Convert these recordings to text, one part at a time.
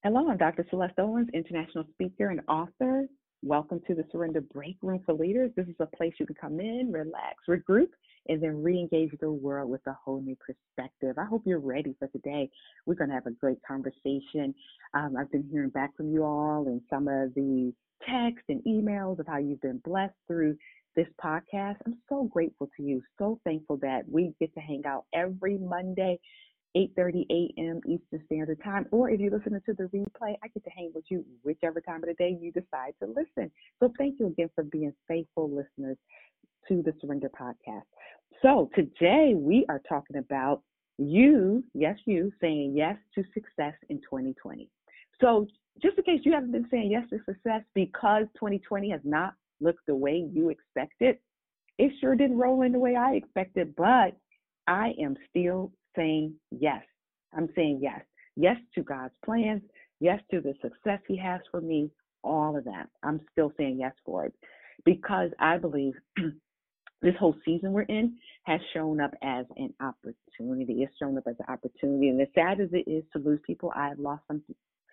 Hello, I'm Dr. Celeste Owens, international speaker and author. Welcome to the Surrender Break Room for Leaders. This is a place you can come in, relax, regroup, and then re-engage the world with a whole new perspective. I hope you're ready for today. We're going to have a great conversation. I've been hearing back from you all and some of the texts and emails of how you've been blessed through this podcast. I'm so grateful to you, so thankful that we get to hang out every Monday 8:30 a.m. Eastern Standard Time, or if you're listening to the replay, I get to hang with you whichever time of the day you decide to listen. So thank you again for being faithful listeners to the Surrender Podcast. So today we are talking about you, yes, you, saying yes to success in 2020. So just in case you haven't been saying yes to success because 2020 has not looked the way you expected, it sure didn't roll in the way I expected, but I am still saying yes. I'm saying yes. Yes to God's plans. Yes to the success He has for me. All of that. I'm still saying yes for it because I believe this whole season we're in has shown up as an opportunity. It's shown up as an opportunity. And as sad as it is to lose people, I've lost some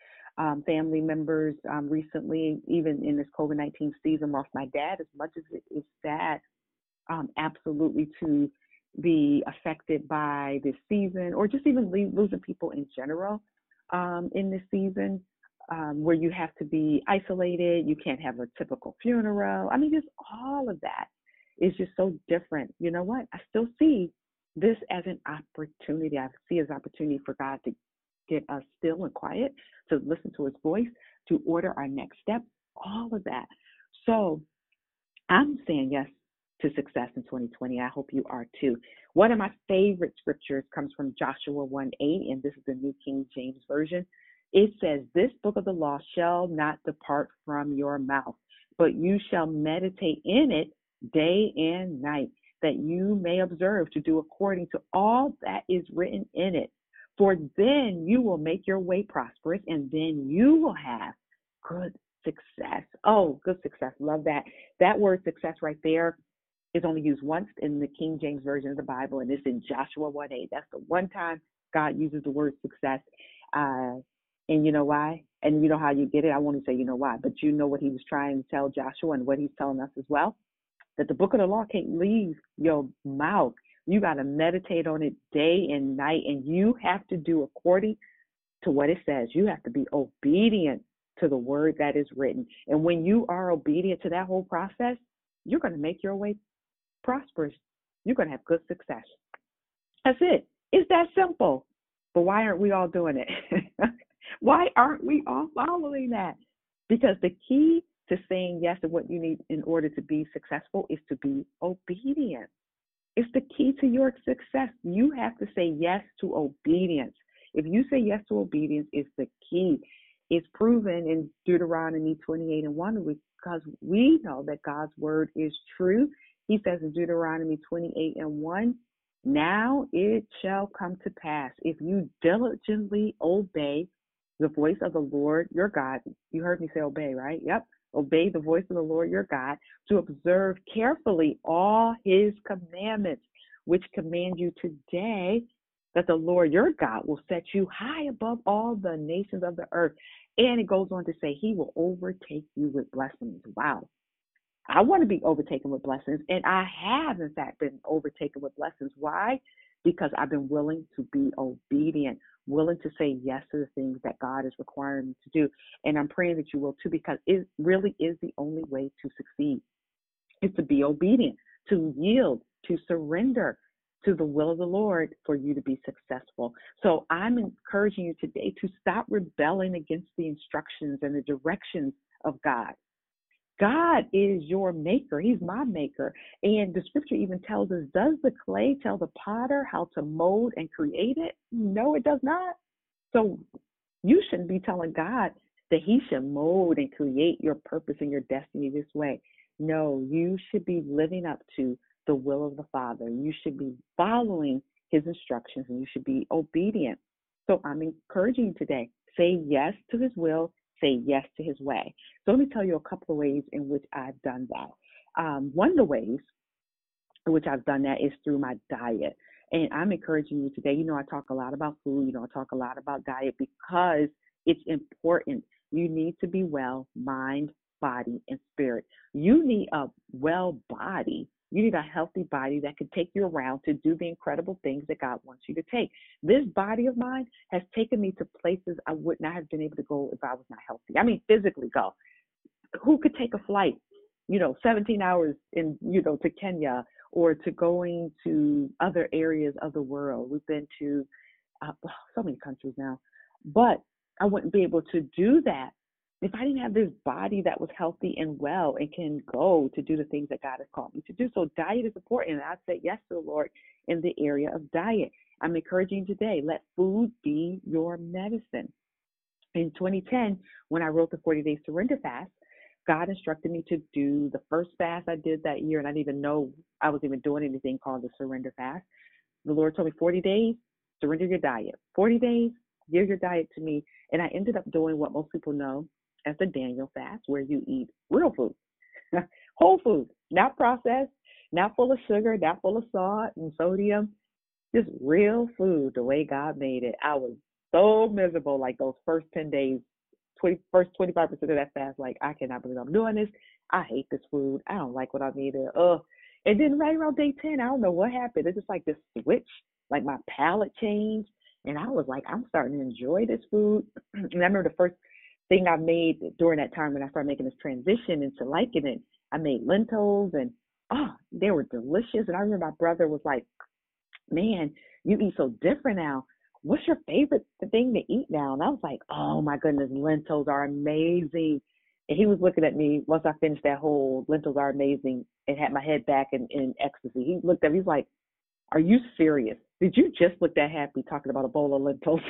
family members recently, even in this COVID-19 season, lost my dad. As much as it is sad, absolutely to be affected by this season, or just even losing people in general in this season, where you have to be isolated, you can't have a typical funeral. I mean, just all of that is just so different. You know what? I still see this as an opportunity. I see it as an opportunity for God to get us still and quiet, to listen to His voice, to order our next step, all of that. So I'm saying yes to success in 2020. I hope you are too. One of my favorite scriptures comes from Joshua 1:8, and this is the New King James Version. It says, "This book of the law shall not depart from your mouth, but you shall meditate in it day and night, that you may observe to do according to all that is written in it. For then you will make your way prosperous, and then you will have good success." Oh, good success. Love that. That word success right there is only used once in the King James Version of the Bible, and it's in Joshua 1:8. That's the one time God uses the word success. And you know why? And you know how you get it? I won't say you know why, but you know what He was trying to tell Joshua and what He's telling us as well? That the book of the law can't leave your mouth. You got to meditate on it day and night, and you have to do according to what it says. You have to be obedient to the word that is written. And when you are obedient to that whole process, you're going to make your way prosperous. You're going to have good success. That's it. It's that simple. But why aren't we all doing it? Why aren't we all following that? Because the key to saying yes to what you need in order to be successful is to be obedient. It's the key to your success. You have to say yes to obedience. If you say yes to obedience, it's the key. It's proven in Deuteronomy 28:1, because we know that God's word is true. He says in Deuteronomy 28:1, "Now it shall come to pass, if you diligently obey the voice of the Lord your God." You heard me say obey, right? Yep. Obey the voice of the Lord your God, to observe carefully all His commandments, which command you today, that the Lord your God will set you high above all the nations of the earth. And it goes on to say, He will overtake you with blessings. Wow. I want to be overtaken with blessings, and I have, in fact, been overtaken with blessings. Why? Because I've been willing to be obedient, willing to say yes to the things that God is requiring me to do. And I'm praying that you will too, because it really is the only way to succeed, is to be obedient, to yield, to surrender to the will of the Lord for you to be successful. So I'm encouraging you today to stop rebelling against the instructions and the directions of God. God is your maker. He's my maker. And the scripture even tells us, does the clay tell the potter how to mold and create it? No, it does not. So you shouldn't be telling God that He should mold and create your purpose and your destiny this way. No, you should be living up to the will of the Father. You should be following His instructions, and you should be obedient. So I'm encouraging you today, say yes to His will, say yes to His way. So let me tell you a couple of ways in which I've done that. One of the ways in which I've done that is through my diet. And I'm encouraging you today. You know, I talk a lot about food. You know, I talk a lot about diet because It's important. You need to be well, mind, body, and spirit. You need a well body. You need a healthy body that can take you around to do the incredible things that God wants you to take. This body of mine has taken me to places I would not have been able to go if I was not healthy. I mean, physically go. Who could take a flight, 17 hours to Kenya or to going to other areas of the world? We've been to so many countries now, but I wouldn't be able to do that if I didn't have this body that was healthy and well and can go to do the things that God has called me to do. So diet is important, and I say yes to the Lord in the area of diet. I'm encouraging you today, let food be your medicine. In 2010, when I wrote the 40-day surrender fast, God instructed me to do the first fast I did that year, and I didn't even know I was even doing anything called the surrender fast. The Lord told me 40 days, surrender your diet. 40 days, give your diet to me. And I ended up doing what most people know as the Daniel fast, where you eat real food, whole food, not processed, not full of sugar, not full of salt and sodium, just real food the way God made it. I was so miserable like those first 10 days, first 25% of that fast. Like, I cannot believe I'm doing this. I hate this food. I don't like what I'm eating. And then right around day 10, I don't know what happened. It's just like this switch, like my palate changed. And I was like, I'm starting to enjoy this food. And I remember the first thing I made during that time when I started making this transition into liking it, I made lentils, and they were delicious. And I remember my brother was like, man, you eat so different now. What's your favorite thing to eat now? And I was like, oh my goodness, lentils are amazing. And he was looking at me once I finished that whole lentils are amazing and had my head back in ecstasy. He looked at me, he's like, are you serious? Did you just look that happy talking about a bowl of lentils?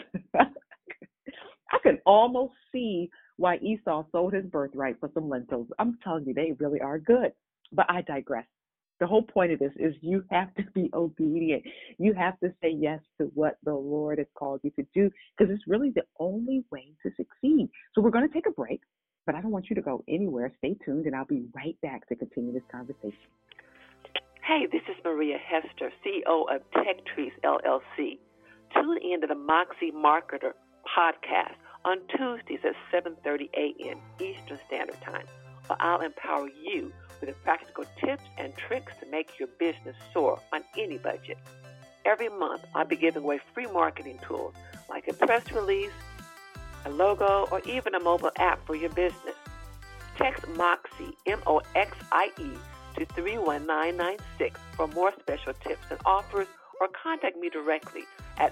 I could almost see why Esau sold his birthright for some lentils. I'm telling you, they really are good. But I digress. The whole point of this is you have to be obedient. You have to say yes to what the Lord has called you to do, because it's really the only way to succeed. So we're going to take a break, but I don't want you to go anywhere. Stay tuned, and I'll be right back to continue this conversation. Hey, this is Maria Hester, CEO of TechTrees LLC. Tune in to the Moxie Marketer podcast on Tuesdays at 7:30 a.m. Eastern Standard Time, where I'll empower you with the practical tips and tricks to make your business soar on any budget. Every month, I'll be giving away free marketing tools like a press release, a logo, or even a mobile app for your business. Text MOXIE, MOXIE, to 31996 for more special tips and offers, or contact me directly at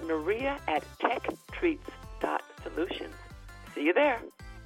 maria@techtreats.solutions. See you there.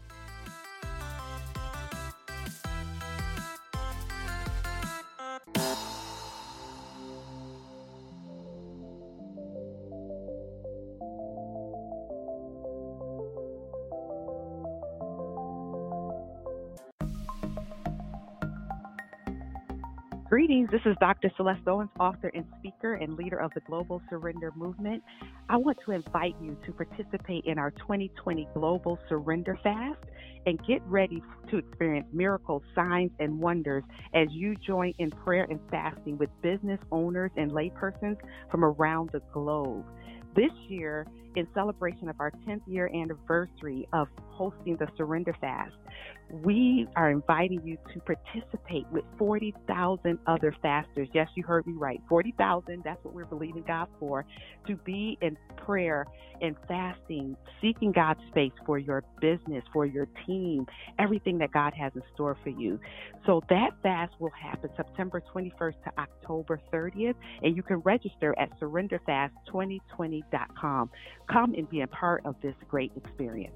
Greetings, this is Dr. Celeste Owens, author and speaker and leader of the Global Surrender Movement. I want to invite you to participate in our 2020 Global Surrender Fast and get ready to experience miracles, signs, and wonders as you join in prayer and fasting with business owners and laypersons from around the globe. This year, in celebration of our 10th year anniversary of hosting the Surrender Fast, we are inviting you to participate with 40,000 other fasters. Yes, you heard me right. 40,000, that's what we're believing God for, to be in prayer and fasting, seeking God's space for your business, for your team, everything that God has in store for you. So that fast will happen September 21st to October 30th, and you can register at surrenderfast2020.com. Come and be a part of this great experience.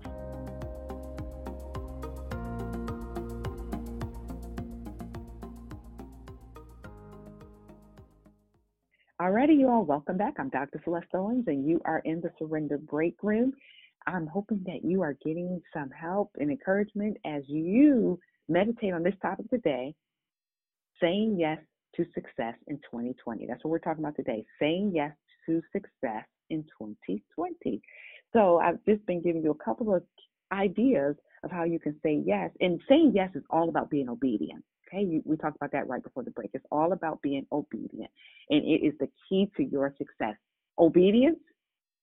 Alrighty, you all, welcome back. I'm Dr. Celeste Owens, and you are in the Surrender Break Room. I'm hoping that you are getting some help and encouragement as you meditate on this topic today, saying yes to success in 2020. That's what we're talking about today, saying yes to success in 2020. So I've just been giving you a couple of ideas of how you can say yes. And saying yes is all about being obedient. Okay, we talked about that right before the break. It's all about being obedient, and it is the key to your success. Obedience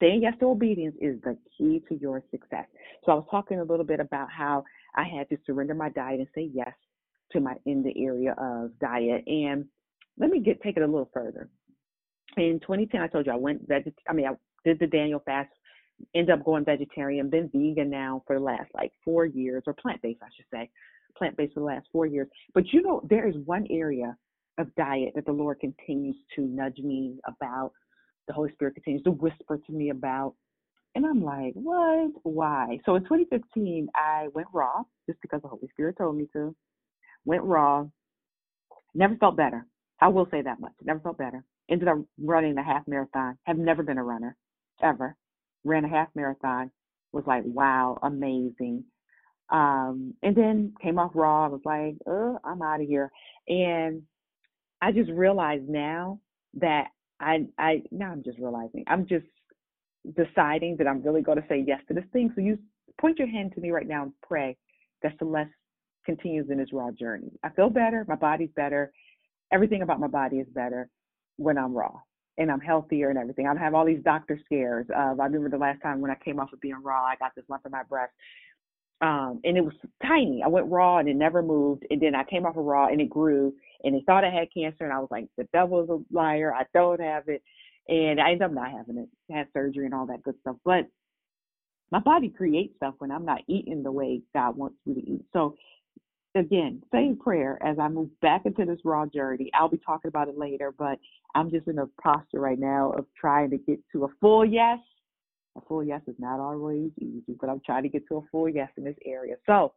saying yes to obedience is the key to your success. So I was talking a little bit about how I had to surrender my diet and say yes to my in the area of diet. And let me take it a little further. In 2010, I told you I did the Daniel fast, ended up going vegetarian, been vegan now for the last like 4 years, or plant-based, I should say, plant-based for the last 4 years. But there is one area of diet that the Lord continues to nudge me about. The Holy Spirit continues to whisper to me about. And I'm like, what? Why? So in 2015, I went raw just because the Holy Spirit told me to. Went raw. Never felt better. I will say that much. Never felt better. Ended up running a half marathon. Have never been a runner, ever. Ran a half marathon. Was like, wow, amazing. And then came off raw. I was like, I'm out of here. And I just realized now that I'm just realizing. I'm just deciding that I'm really going to say yes to this thing. So you point your hand to me right now and pray that Celeste continues in this raw journey. I feel better. My body's better. Everything about my body is better when I'm raw, and I'm healthier and everything. I don't have all these doctor scares. I remember the last time when I came off of being raw, I got this lump in my breast. And it was tiny. I went raw and it never moved. And then I came off of raw and it grew, and they thought I had cancer. And I was like, the devil is a liar. I don't have it. And I ended up not having it. I had surgery and all that good stuff. But my body creates stuff when I'm not eating the way God wants me to eat. So again, same prayer as I move back into this raw journey. I'll be talking about it later, but I'm just in a posture right now of trying to get to a full yes. A full yes is not always easy, but I'm trying to get to a full yes in this area. So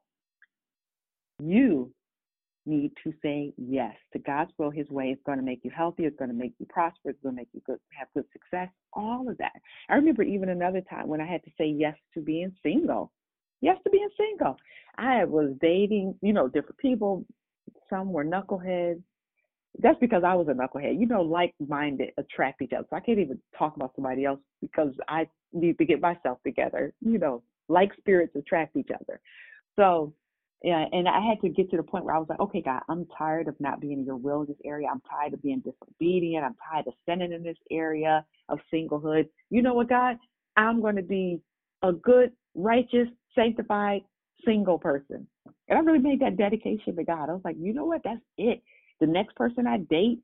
you need to say yes to God's will, His way. It's going to make you healthy. It's going to make you prosper. It's going to make you have good success, all of that. I remember even another time when I had to say yes to being single. Yes to being single. I was dating, different people. Some were knuckleheads. That's because I was a knucklehead. Like-minded attract each other. So I can't even talk about somebody else because I need to get myself together. Like spirits attract each other. So, yeah, and I had to get to the point where I was like, okay, God, I'm tired of not being in your will in this area. I'm tired of being disobedient. I'm tired of sinning in this area of singlehood. You know what, God? I'm going to be a good, righteous, sanctified, single person. And I really made that dedication to God. I was like, you know what? That's it. The next person I date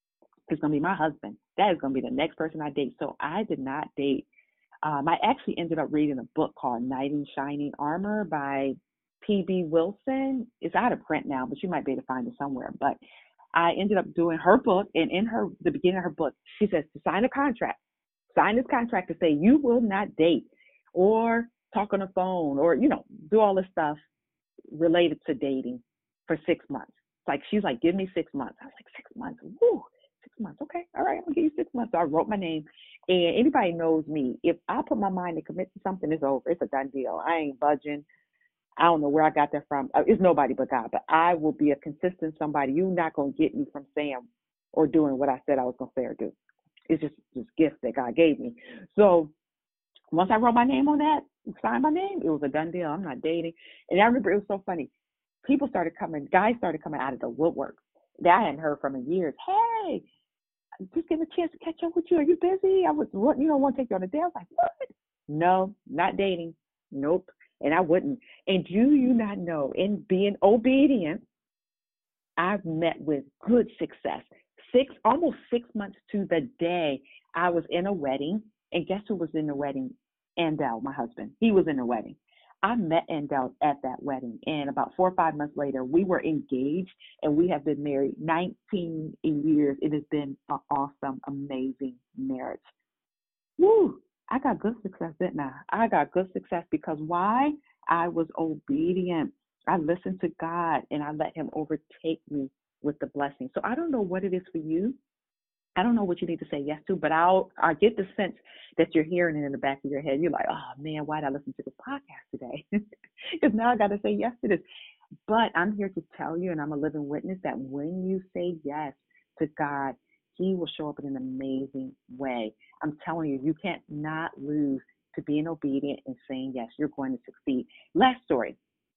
is going to be my husband. That is going to be the next person I date. So I did not date. I actually ended up reading a book called Knight in Shining Armor by P.B. Wilson. It's out of print now, but you might be able to find it somewhere. But I ended up doing her book, and in the beginning of her book, she says to sign a contract. Sign this contract to say you will not date or talk on the phone or, do all this stuff related to dating for 6 months. Like, she's like, give me 6 months. I was like, 6 months? Woo, 6 months. Okay, all right, I'm going to give you 6 months. So I wrote my name. And anybody knows me, if I put my mind to commit to something, it's over. It's a done deal. I ain't budging. I don't know where I got that from. It's nobody but God. But I will be a consistent somebody. You're not going to get me from saying or doing what I said I was going to say or do. It's just this gift that God gave me. So once I wrote my name on that, signed my name, it was a done deal. I'm not dating. And I remember it was so funny. Guys started coming out of the woodwork that I hadn't heard from in years. Hey, just getting a chance to catch up with you. Are you busy? I want to take you on a date. I was like, what? No, not dating. Nope. And I wouldn't. And do you not know, in being obedient, I've met with good success. Almost 6 months to the day, I was in a wedding. And guess who was in the wedding? Andel, my husband. He was in the wedding. I met Andel at that wedding, and about 4 or 5 months later, we were engaged, and we have been married 19 years. It has been an awesome, amazing marriage. Woo! I got good success, didn't I? I got good success because why? I was obedient. I listened to God, and I let Him overtake me with the blessing. So I don't know what it is for you. I don't know what you need to say yes to, but I get the sense that you're hearing it in the back of your head. You're like, oh, man, why did I listen to this podcast today? Because now I got to say yes to this. But I'm here to tell you, and I'm a living witness, that when you say yes to God, He will show up in an amazing way. I'm telling you, you can't not lose to being obedient and saying yes. You're going to succeed. Last story.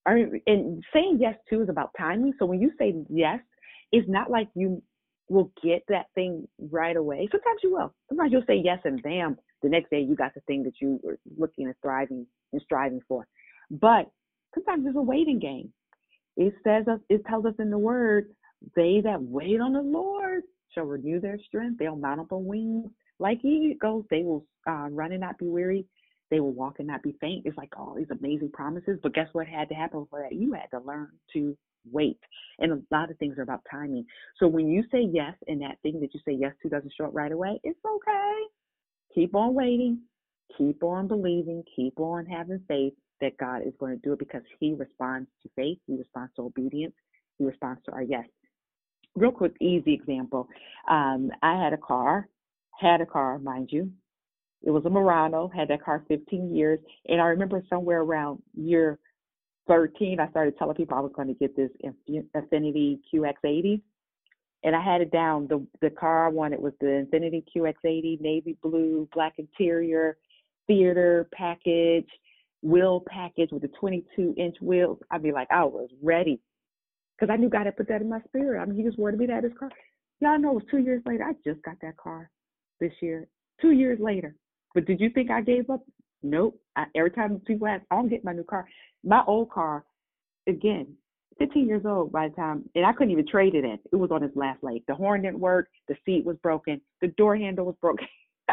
And saying yes, too, is about timing. So when you say yes, it's not like you will get that thing right away. Sometimes you will. Sometimes you'll say yes and bam, the next day you got the thing that you were looking and striving for. But sometimes it's a waiting game. It tells us in the word, they that wait on the Lord shall renew their strength. They'll mount up on wings like eagles. They will run and not be weary. They will walk and not be faint. It's like all these amazing promises. But guess what had to happen for that? You had to learn to wait. And a lot of things are about timing. So when you say yes, and that thing that you say yes to doesn't show up right away, it's okay. Keep on waiting. Keep on believing. Keep on having faith that God is going to do it, because he responds to faith. He responds to obedience. He responds to our yes. Real quick, easy example. I had a car, mind you. It was a Murano, had that car 15 years. And I remember somewhere around year 13, I started telling people I was going to get this Infiniti QX80. And I had it down. The car I wanted was the Infiniti QX80, navy blue, black interior, theater package, wheel package with the 22-inch wheels. I mean, like, I was ready, because I knew God had put that in my spirit. I mean, he just wanted me to have this car. Y'all know it was 2 years later. I just got that car this year, 2 years later. But did you think I gave up? Nope. Every time people ask, I'm getting my new car. My old car, again, 15 years old by the time, and I couldn't even trade it in. It was on its last leg. The horn didn't work. The seat was broken. The door handle was broken.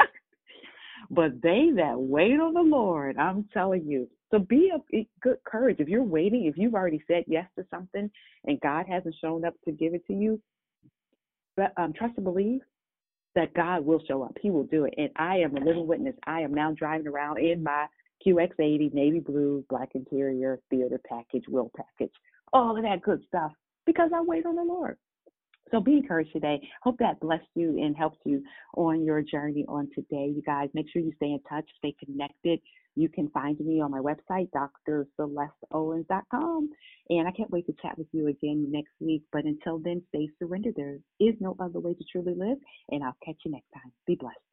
But they that wait on the Lord, I'm telling you. So be of good courage. If you're waiting, if you've already said yes to something and God hasn't shown up to give it to you, but trust and believe that God will show up. He will do it. And I am a living witness. I am now driving around in my QX80, navy blue, black interior, theater package, wheel package, all of that good stuff, because I wait on the Lord. So be encouraged today. Hope that blessed you and helped you on your journey on today. You guys, make sure you stay in touch, stay connected. You can find me on my website, drcelesteowens.com. And I can't wait to chat with you again next week. But until then, stay surrendered. There is no other way to truly live. And I'll catch you next time. Be blessed.